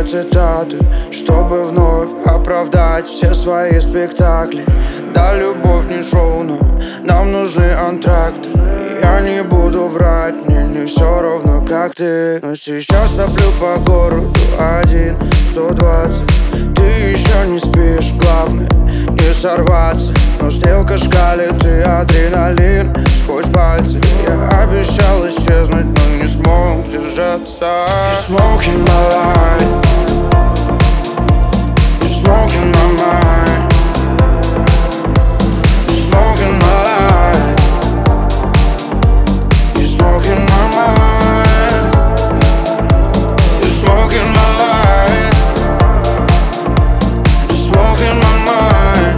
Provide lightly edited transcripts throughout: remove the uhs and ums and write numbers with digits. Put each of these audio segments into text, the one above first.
цитаты, чтобы вновь оправдать все свои спектакли. Да, любовь не шоу, но нам нужны антракты. Я не буду врать, мне не все равно, как ты. Но сейчас топлю по городу 1-120. Ты еще не спишь, главное не сорваться. Но стрелка шкалит и адреналин сквозь пальцы. Я обещал исчезнуть, но не смог держаться. You're smoking my life. You're smoking my mind. You're smoking my life. You're smoking my mind. You're smoking my life. You're smoking my mind.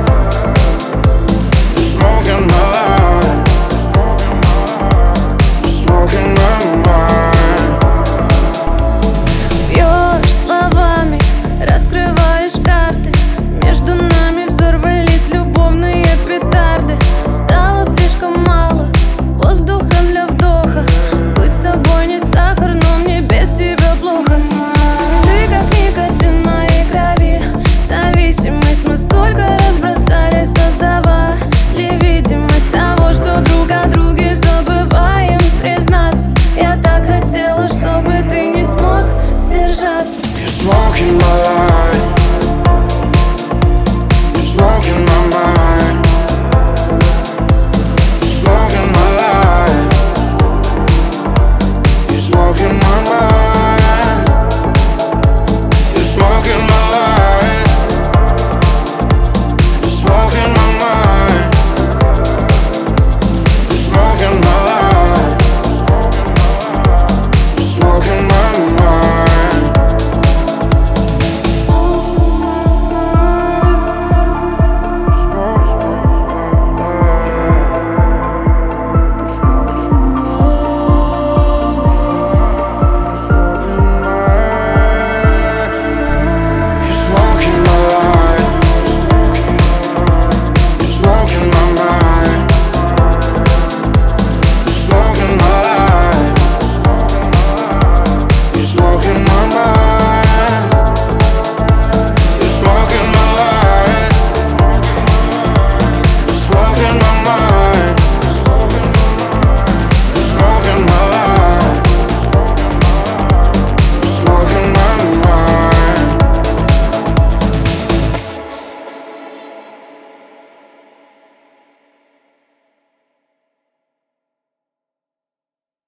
You're smoking my life. You're smoking my mind. Бьешь словами, раскрываешь карты. Между нами взорвались любовные петарды. Стало слишком мало воздуха для вдоха. Быть с тобой не сахар, но мне без тебя плохо. Ты как никотин в моей крови. Зависимость мы столько разбросали, создавали видимость того, что друг о друге забываем признаться. Я так хотела, чтобы ты не смог сдержаться. You're smoking